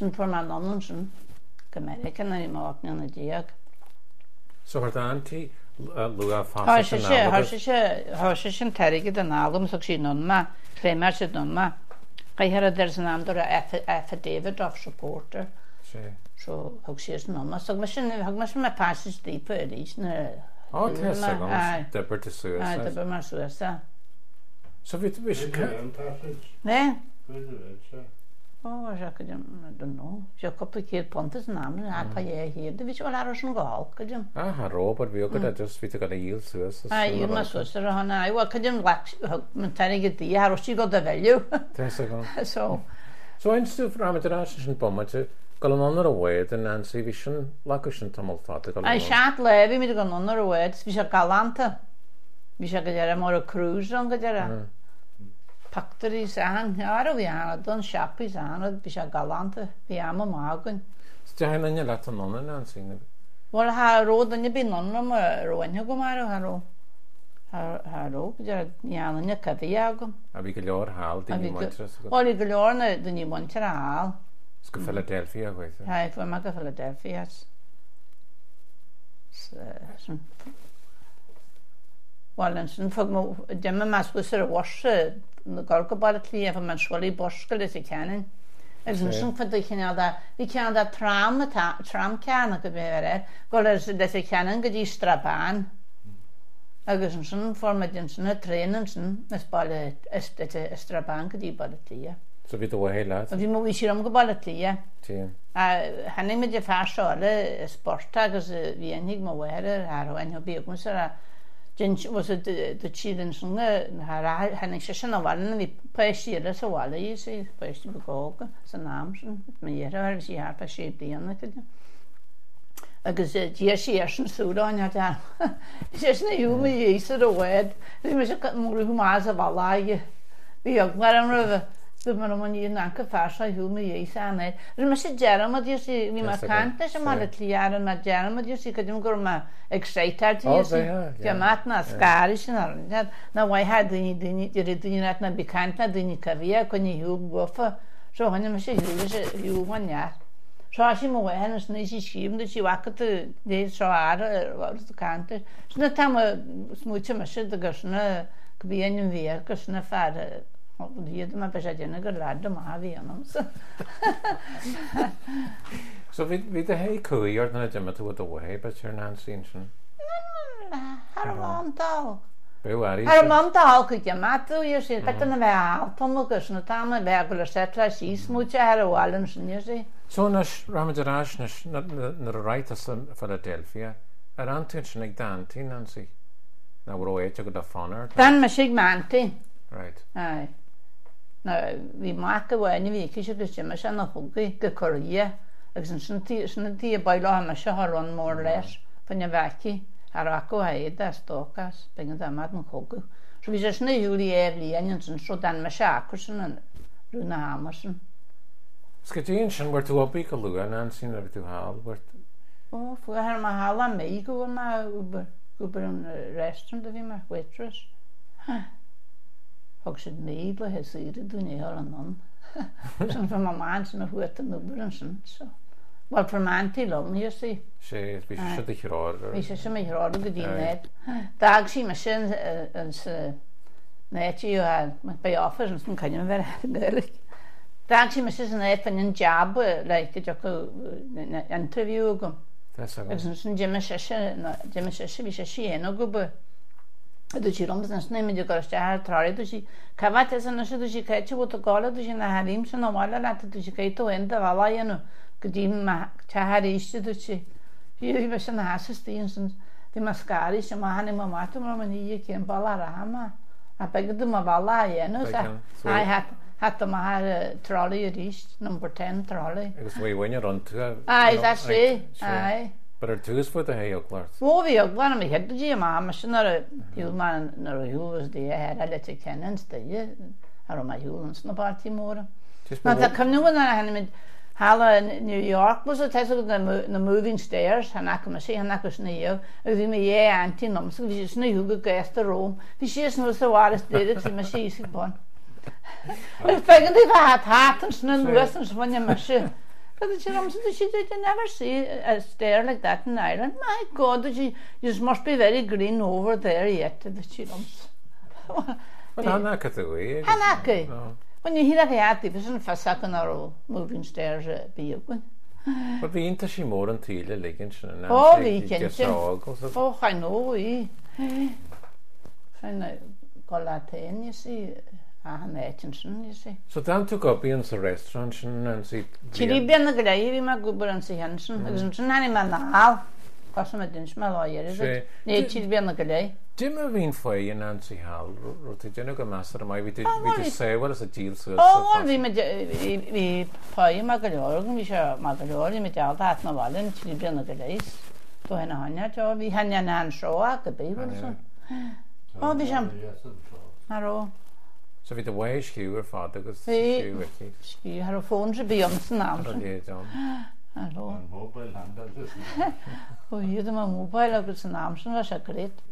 Sy'n ffordd ma'n non sy'n Gymerica na I mawr na diag. So ar dan ti lwa ffas yn Hors sy'n terig gyda nalwm sy'n sy'n non ma, Cremer sy'n non ma. Gael there's an under affidavit of supporter. So hwg sy'n non ma. So hwg sy'n ma passage deeper edrych na... O, tesa gos, dybyr dy swysa. Dybyr ma'r swysa. So fi dy bwys... Ne? O, I don't know. Siya complicated pontes namen, a pa ie hier. Dy fi siwr aros yn gol, cydym. Ha Robert, fi o gyda just fi dy gael ei il swysa. Il ma swysa ra hwnna. Wel, cydym lac, mae'n tenig y di, aros i god y feliw. Tesa gos. So ein stwff ramad yr as yn bom, gael yn onor o wed yn Nancy, fi sy'n lagos yn tamol ffad. Ai siat lefi mi dy gael yn onor o wed, fi sy'n galanta. Fi sy'n gyda'r mor o cruise o'n gyda'r. Factory saan, ar o fi anad, o'n siapi saan, fi sy'n galanta, fi am o magun. Sti hain yn lat yn onor, Nancy? Wel, ha roed yn y bin onor am roen hwg am aro, ha ro, gyda'r nian yn y cyfi agam. A fi gylior hal, dyn ni montras? Wel, I gylior na dyn ni montras a hal. Sgo Philadelphia, gweithio? Hai, fwy mag o Philadelphia. Wel, yn sy'n ffog mo, dim yn masgwys ar y washa, yn gorgo bod y tli, efo mae'n sgwali bosgol ys I canin. Ys yn sy'n ffod I cynnig fi cynnig tram can ac y befer gol ys I canin gyda straban. Ac ys yn sy'n ffordd mae dyn sy'n y tren yn sy'n ys bod y straban gyda bod y tli. So fi dy wahe lad? Fi mwy eisiau am gwybod y tli. A hynny mi dy ffas o y sporta gos fi enig mwy weher ar o enw biogwns ar a Jens was het de children zongen haar han ik zeggen nou waren die passeerde zo alle je ziet passie bekoken zijn naam zijn meer waar we haar passeert die aan het ik zei je eerst zo dan ja dan is niet hoe me je is er ooit die me ze moet hoe maar ze wel lagen die ook maar een dus maar om niet naar kaffe hoe me je is aan het dus maar ze jaren maar die ze wie maar kan dus maar het jaren maar jaren maar die ze kan doen maar excited ja maat na skarisch na why had die net na bekend na die kavia kon je heel boven zo gaan we ze heel van ja zo als je mooi en is niet schieven dus je wakker te deze zo aarde wat de kanten dus net dan moet je maar zitten dus na kabien en weer dus na vader die het maar bezig is gelad maar weer ons So vi dy hei cwy o'r dyna dim ydw o wahe bet yw'r Nancy yn sy'n? Har mam dal. Byw ar i? Har mam dal cwyd mat o i'r sy'n bet yna fe al tom o gysyn o tam fe agor y setla si smwtio ar o wal yn sy'n i'r sy'n. So nes ramad yr as ny'r rhaid as yn Philadelphia yr antyn sy'n eich dan ti Nancy? Na wr o eich o gyda ffonar? Dan mae sig manti. Right. Ai. Na fi mac y wen I fi cysio gysio mae sy'n o hwgi gycoria. Ac sy'n di y boelo am eisiau horon môr les pan y faci ar ac o haid a stokas ben y damad yn hwgw. So fi sy'n ei hwli efli yn sy'n so dan mae siacw sy'n rhywun a hamar sy'n. Sgydyn sy'n wyr tu obi galwga Nancy na fi tu hal? O, fwy her mae hal am ei gwybod ma gwybod yn restaurant da fi ma waitress. Hwg sy'n meid le hesir y dwi'n ei hol yn on. Sy'n fy maman sy'n o hwyd yn nŵbr yn sy'n. Wel, for man ti lwm, you see. Se, fi sy'n dy chyror. Fi sy'n mynd chyror o gydyn ned. Dag sy'n mysyn yn net i o ha, mae'n bai offers yn sy'n cynnig yn fer gyrlig. Dag sy'n mysyn yn net fan yn jab, like, ydych interview o gwm. Ac sy'n jem y sesi, fi sesi hen o gwbl. Dwi si rombs nas nem de gosta har trare dwi si kavat esa nas dwi si kachi wo to gola dwi si na harim se no mala lat dwi si kaito enda vala yano gdim ma chahari ist dwi si hi va se na hasis tinsens de mascari se ma hane ma mato ma mani ke bala rama a pegdu ma vala yano sa I had ma har trolley ist number 10 trolley It's way when you're on to Ai that's it ai But er tugus voor de heel klaar. Wo vi ook waren met het die maar ze naar heel man naar heel was die her dat ik kennen stie. Haar maar heel ons naar party morgen. Maar dat kwam nu naar hen met Halle New York was het zo de moving stairs en ik maar zeggen ik was niet. Ik wie me je antie nom so wie is nu hoe geest de Rome. Die is nu zo waar is dit het maar is gewoon. Ik denk die wat haat ons nu westens van je machine. Because you never see a stair like that in Ireland. My God, you must be very green over there yet. Well, Hanaka the way. Hanaka. When you hear a cat, it isn't for second or moving stairs be open. But we into she more until the leggings. Oh, we can. Oh, I know, we. And Golatin, you see. You see. So Dan took up in the restaurant and see. Chili ben the gravy, my good and see Hansen. It was an animal now. Cosmo didn't smell all year, is it? Nay, chili ben the gravy. Jim have been for you, Nancy Hall, Rotigenic Master, my we did say, what is a deal? Oh, we pay Magalorgan, we shall Magalori, with all that Naval and chili ben the grace. To an Hanya job, we had an hand show at the baby. Oh, we shall. Hello. Så vi det var skewer father because skewer kids. Skewer har phone så Beyoncé namn. Hallo. Mobile handel. Og hier det mobile og så namn så var så gret.